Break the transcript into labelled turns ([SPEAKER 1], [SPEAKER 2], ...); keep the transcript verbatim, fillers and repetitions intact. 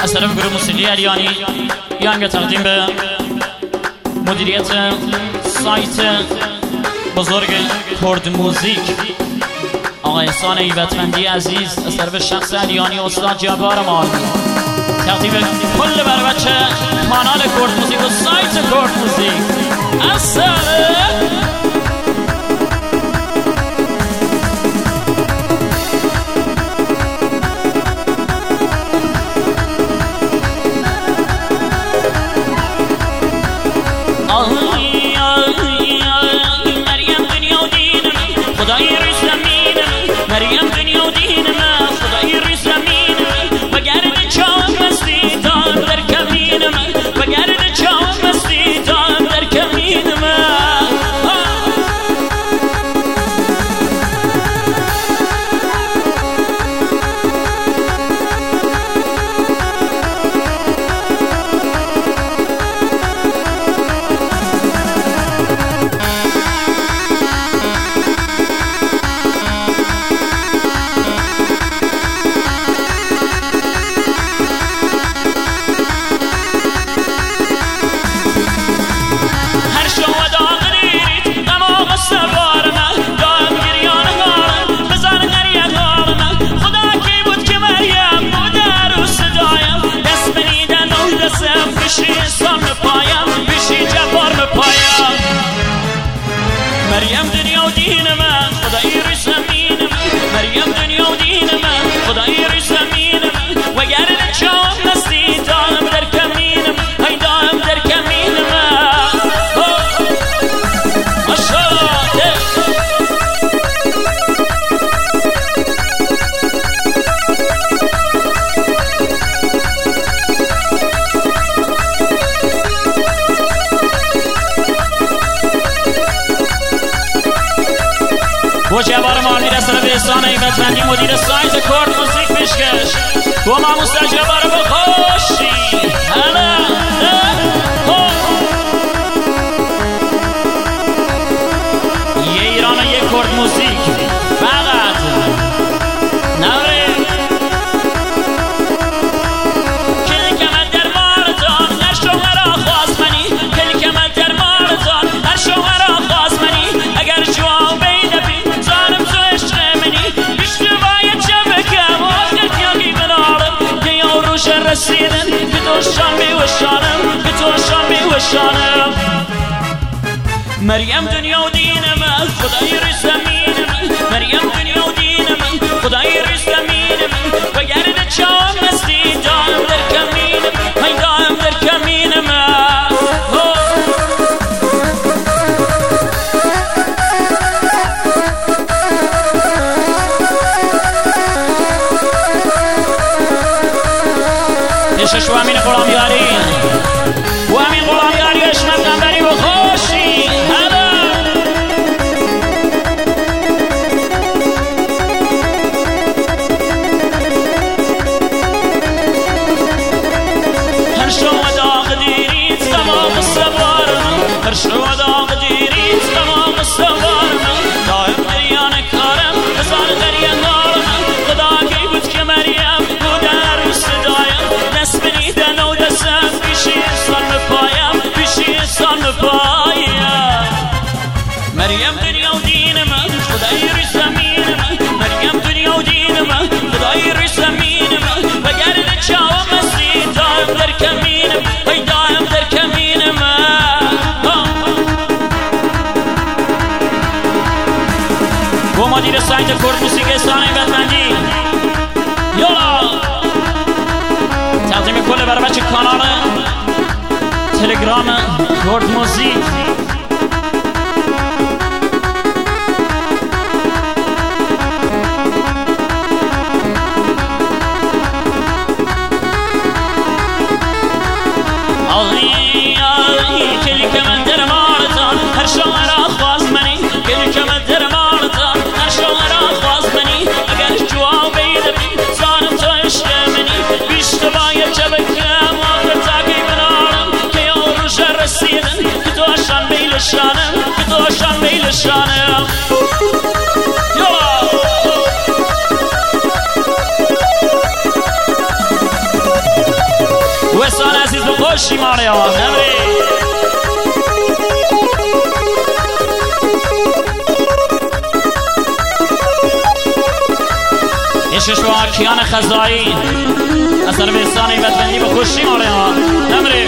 [SPEAKER 1] از طرف گروه موسیقی علیانی یه آهنگ تقدیم به مدیریت سایت بزرگ کرد موزیک آقای احسان ایبتمندی عزیز، از طرف شخص علیانی استاد جبار مال، تقدیم کل بر بچه کانال کرد موزیک و سایت کرد موزیک. السلام مریم دنیا و دین من خدای روی زمین من، مریم دنیا و دین من خدای روی زمین من، وگرنه چاهم مستی دائم در کمین من، ای دائم در کمین من. ماشاءالله و جبار مانی از طرف احسان ایبتمندی مدیر سایت کرد موزیک پیشکش و ما مستجبار بخوشی هلا یه ایران و یه کرد موزیک فقط نوره کل که من در مارتان هر شوهر آخواست منی، کل که من در مارتان هر شوهر آخواست منی، اگر جواب رسیدن که تو شان میوشانم، که تو شان میوشانم. مریم دنیا و دین من خدای روی زمین من، مریم دنیا و دین من خدای روی زمین من، وگرنه چاهم مستی دائم در کمین من، ای دائم در کمین من. پیشش و امین غلامیاری و امین غلامیاری اشمت قنبری و خوشی هلا هر شو داغ دیرید تمام سوار من، هر شو داغ دیرید تمام سوار من، دائم دریان کارم هزار دریا نار من، خدا کی بود که مریم بود در صدایم، دست بریدن و دستم پیشی انسان بپایم، پیشی انسان بپایم. مریم دنیا و دین من خدای روی زمین من، مریم دنیا و دین من خدای روی زمین من، وگرنه چاهم مستی دائم در کمین من، ای دائم در کمین من. و مدیر سایت کرد موسیقی احسان ایبتمندی یالا تقدیم کل بر بچه کانال تلگرام کرد موزیک. آقی آقی کلی که من در مارتان هر شوهر آخواست منی، کلی که من در مارتان هر شوهر آخواست منی، اگر جواب بیده بی زانم تو عشق منی، بیشتر باید چه بکنم آخر تاکی بنارم که یه روش رسیدن که تو اشان بیل خوشی ماره ها نمری ایشش با کیان خزایی اثر بستانی بدبندی با خوشی ماره ها نمری